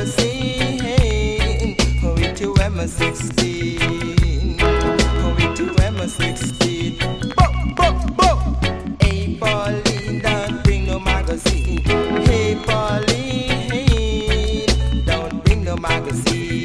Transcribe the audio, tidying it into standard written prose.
magazine with your M16. With your M16. Hey Pauline, don't bring no magazine. Hey Pauline, don't bring no magazine.